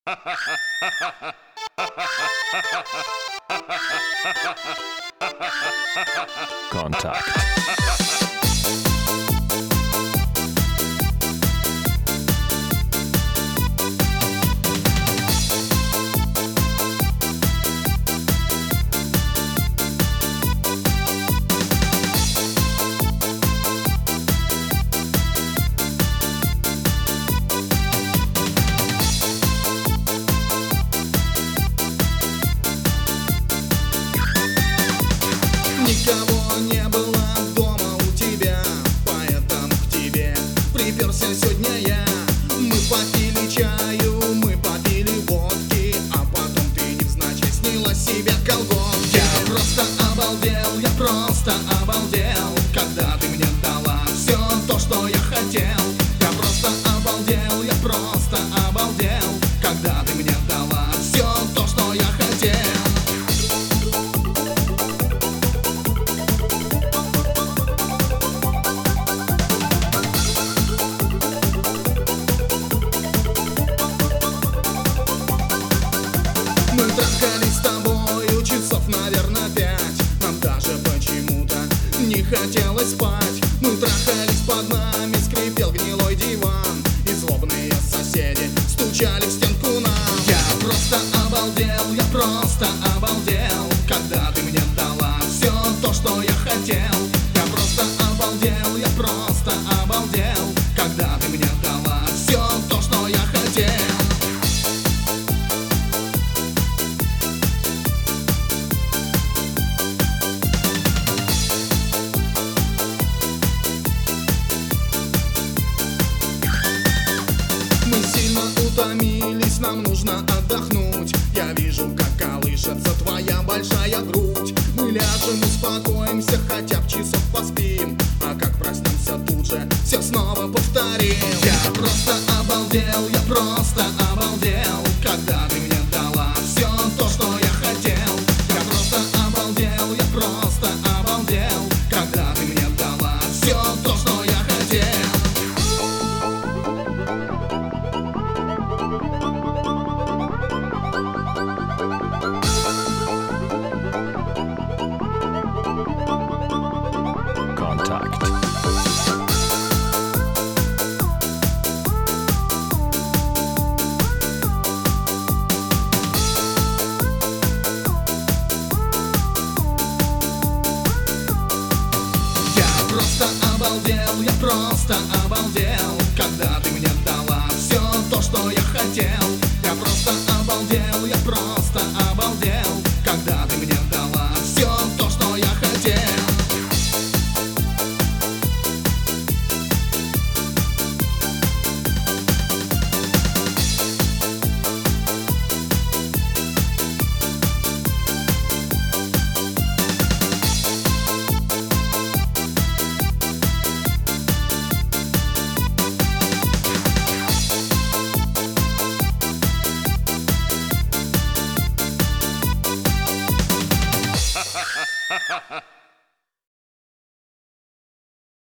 Kontakt. Никого не было дома у тебя, поэтому к тебе приперся сегодня я. Мы попили чаю, мы попили водки, а потом ты невзначай сняла с себя колготки. Я просто обалдел, я просто обалдел, когда ты мне дала все то, что я хотел. Я просто обалдел, я просто обалдел, когда ты мне дала все то, что я хотел. Мы трахались с тобою часов, наверное, 5. Нам даже почему-то не хотелось спать. Мы трахались, под нами скрипел гнилой диван, и злобные соседи стучали в стенку нам. Я просто обалдел, я просто обалдел, когда ты мне дала все то, что я хотел. Я просто обалдел, я просто обалдел, когда ты мне дала все то, что я хотел. Мы сильно утомились, нам нужно отдохнуть. Я вижу, как колышется твоя большая грудь. Мы ляжем, успокоимся, хотя б часов поспим, а как проснемся тут же, все снова повторим. Я просто обалдел, я просто обалдел, когда ты мне дала все то, что я хотел. Я просто обалдел, я просто обалдел, когда ты мне дала все то, что я хотел. Kontakt. Я просто обалдел, я просто обалдел, когда ты мне дала все то, что я хотел. Я просто обалдел, я